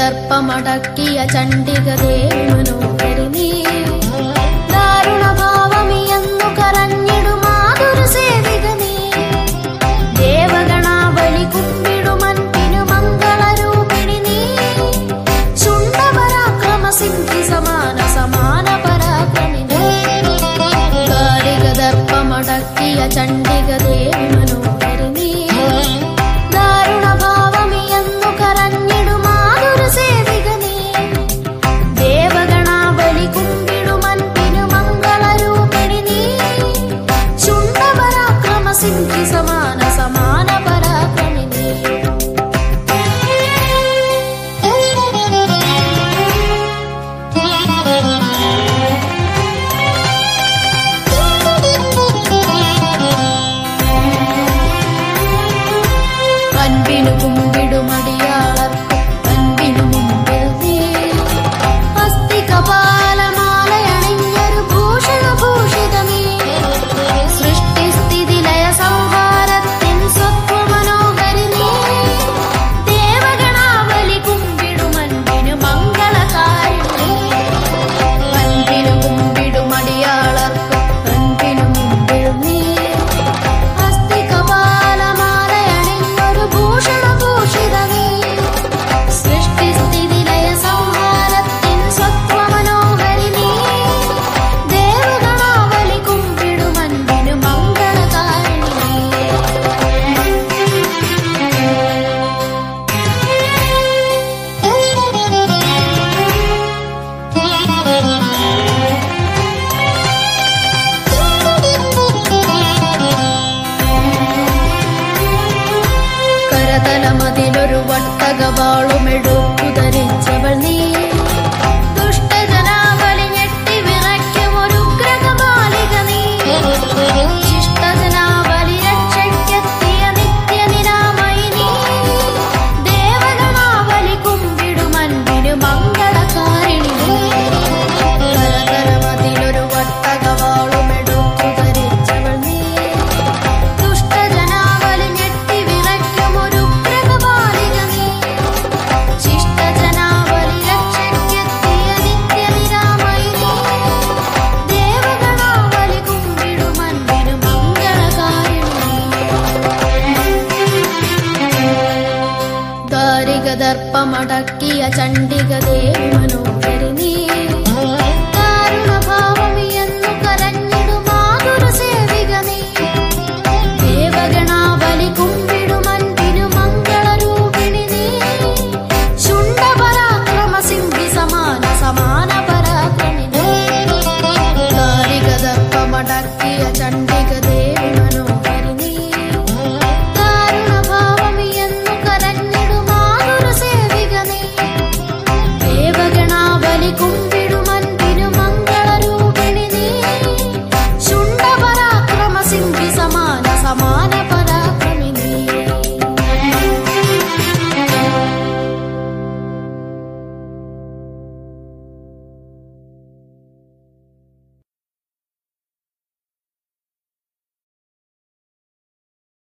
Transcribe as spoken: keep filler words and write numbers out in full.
ദർപ്പമടക്കിയ ചണ്ഡിക ദേവി മനോഹരി നീ ദാരുണഭാവമിയെന്നു കരഞ്ഞിടുമാതൊരു സേവിക നീ ദേവഗണാവലി കുമ്പിടുമൻപിനു മംഗളരൂപിണി നീ ശുണ്ഡപരാക്രമ സിദ്ധി സമാന സമാന പരാക്രമി നീ കാരിക ദർപ്പമടക്കിയ ചണ്ഡിക ദേവി മനോഹരി നീ ദാരുണഭാവമിയെന്നു കരഞ്ഞിടുമാതൊരു സേവിക നീ ദേവഗണാവലി കുമ്പിടുമൻപിനു മംഗളരൂപിണി നീ ശുണ്ഡപരാക്രമ സിദ്ധി സമാന സമാന പരാക്രമി നീ അൻപിനു കുമ്പിടുമടിയാളർക്കും അൻപിനു മുമ്പിൽ നീ അസ്ഥി കപാലമാലയണിഞ്ഞൊരു ഭൂഷണഭൂഷിത നീ സൃഷ്ടിസ്ഥിതി ലയ സംഹാരത്തിൻ സ്വത്വമനോഹരി നീ ദേവഗണാവലി കുമ്പിടുമൻപിനു മംഗളകാരിണി അൻപിനു കുമ്പിടുമടിയാളർക്കും അൻപിനു മുമ്പിൽ നീ അസ്ഥി കപാലമാലയണിഞ്ഞൊരു ഭൂഷണഭൂഷിത നീ സൃഷ്ടിസ്ഥിതി ലയ സംഹാരത്തിൻ സ്വത്വമനോഹരി നീ ദേവഗണാവലി കുമ്പിടുമൻപിനു മംഗളകാരിണി കരതലമതിലൊരു വട്ടകവാളുമെടുത്തു ധരിച്ചവൾ നീ ദുഷ്ടജനാവലി ഞെട്ടി വിറയ്ക്കുമൊരു ഗ്രഹബാലിക നീ ശിഷ്ടജനാവലി രക്ഷയ്ക്കെത്തിയ നിത്യനിരാമയി നീ ദേവഗണാവലി കുമ്പിടുമൻപിനു മംഗളകാരിണി നീ കരതലമതിലൊരു വട്ടകവാളുമെടുത്തു ധരിച്ചവൾ നീ ദുഷ്ടജനാവലി ഞെട്ടി വിറയ്ക്കുമൊരു ഗ്രഹബാലിക നീ ശിഷ്ടജനാവലി രക്ഷയ്ക്കെത്തിയ നിത്യനിരാമയി നീ ദേവഗണാവലി കുമ്പിടുമൻപിനു മംഗളകാരിണി ദാരിക ദർപ്പമടക്കിയ ചണ്ഡിക ദേവി മനോഹരി നീ ദാരുണഭാവമിയെന്നു കരഞ്ഞിടുമാതൊരു സേവിക നീ ദേവഗണാവലി കും